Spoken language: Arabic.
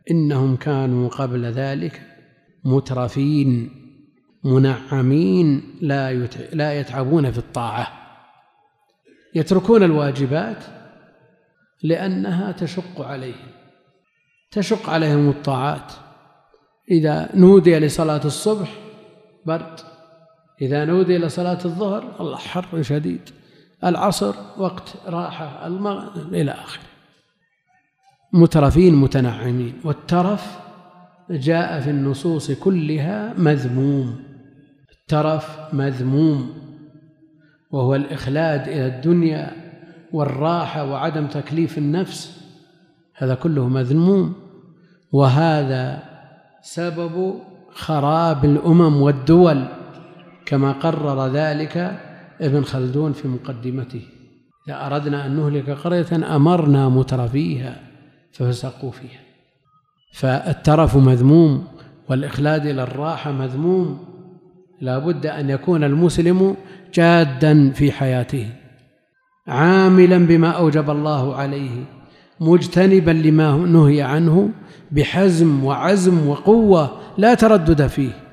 إنهم كانوا قبل ذلك مترفين منعمين لا يتعبون في الطاعة، يتركون الواجبات لأنها تشق عليهم الطاعات. إذا نودي لصلاة الصبح برد، إذا نودي لصلاة الظهر الله حر شديد، العصر وقت راحة، المغرب إلى آخره. مترفين متنعمين. والترف جاء في النصوص كلها مذموم. الترف مذموم، وهو الإخلاد إلى الدنيا والراحة وعدم تكليف النفس، هذا كله مذموم، وهذا سبب خراب الأمم والدول كما قرر ذلك ابن خلدون في مقدمته: إذا أردنا أن نهلك قرية أمرنا مترفيها ففسقوا فيها. فالترف مذموم والإخلاد إلى الراحة مذموم. لا بد أن يكون المسلم جادا في حياته، عاملا بما أوجب الله عليه، مجتنبا لما نهي عنه بحزم وعزم وقوة لا تردد فيه.